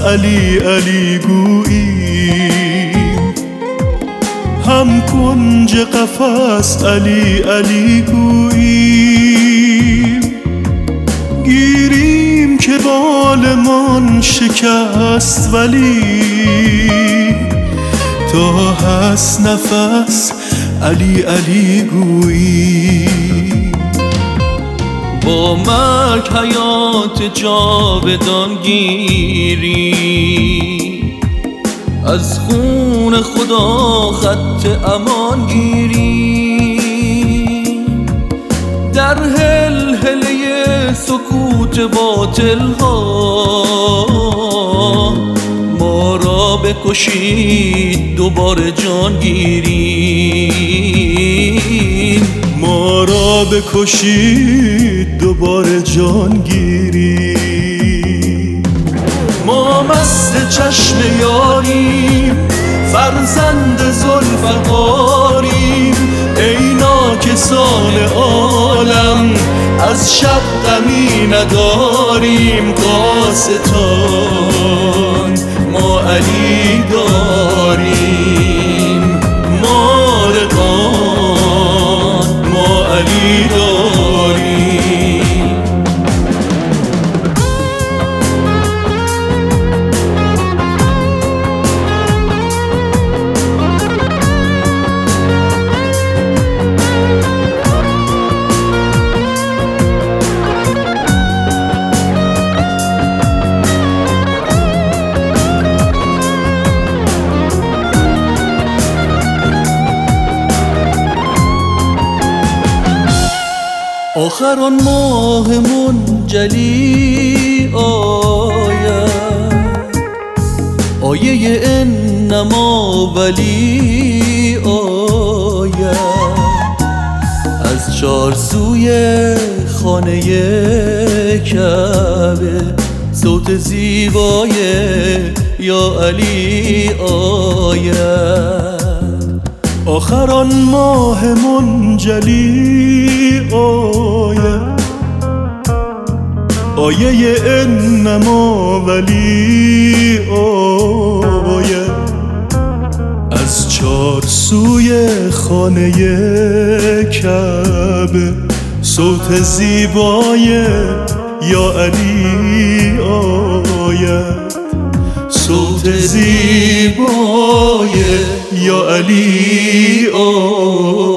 علی علی گوییم، هم کنج قفس علی علی گوییم. گیریم که بالمان شکست ولی تا هست نفس علی علی گوییم. با مرگ حیات جاودان گیری، از خون خدا خط امان گیری. در هلهله سکوت باطل ها ما را بکشید دوباره جان گیریم. ما را بکشید دوباره جان گیریم. ما مست چشم یاریم، فرزند ذوالفقاریم. ای ناکسان عالم از شب غمی نداریم. قاستان ما علی داریم، مارقان ما علی داریم. آخر آن ماه منجلی آید، آیه انما ولی آید. از چار سوی خانه کعبه صوت زیبای یا علی آید. آخر آن ماه منجلی آید، آیه انما ولی آید. از چار سوی خانه کعبه صوت زیبای یا علی آید. صوت زیبای یا علی آید.